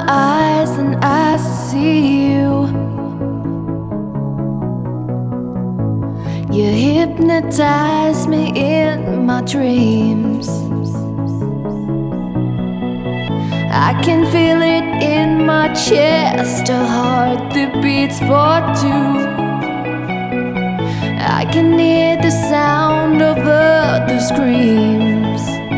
my eyes and I see you. You hypnotize me in my dreams. I can feel it in my chest, a heart that beats for two. I can hear the sound of other screams.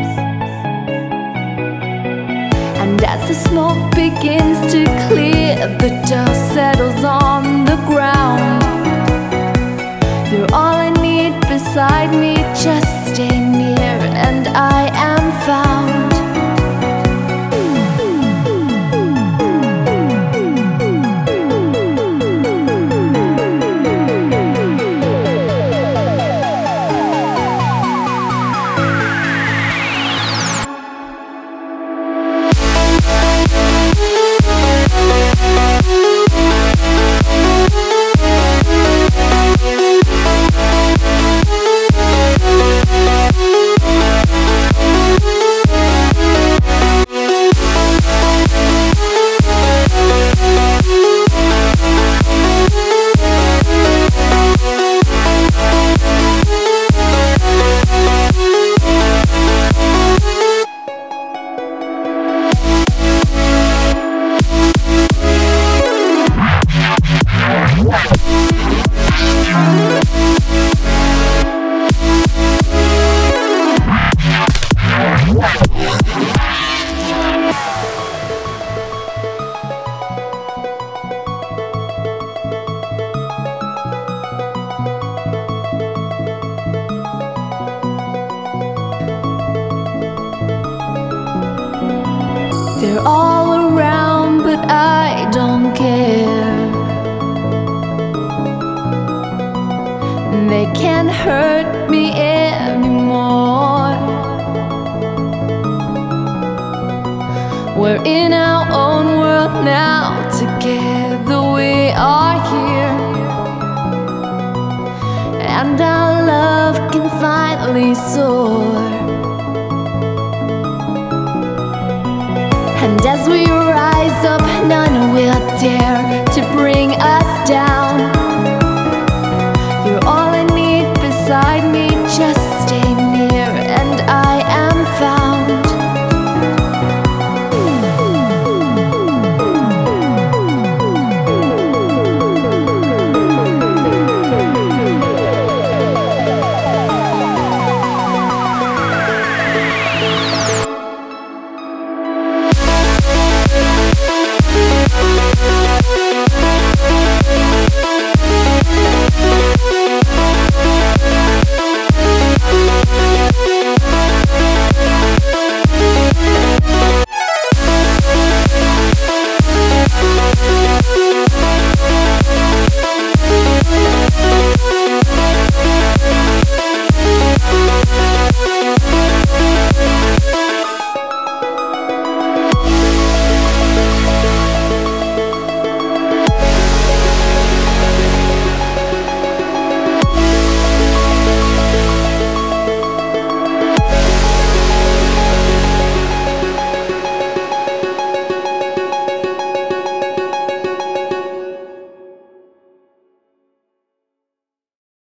And as the smoke begins to clear, the dust settles on the ground. You're all I need beside me, just stay near and I am found. They're all around, but I don't care. They can't hurt me anymore. We're in our own world now, together we are here. And our love can finally soar. And as we rise up, none will dare to bring us down.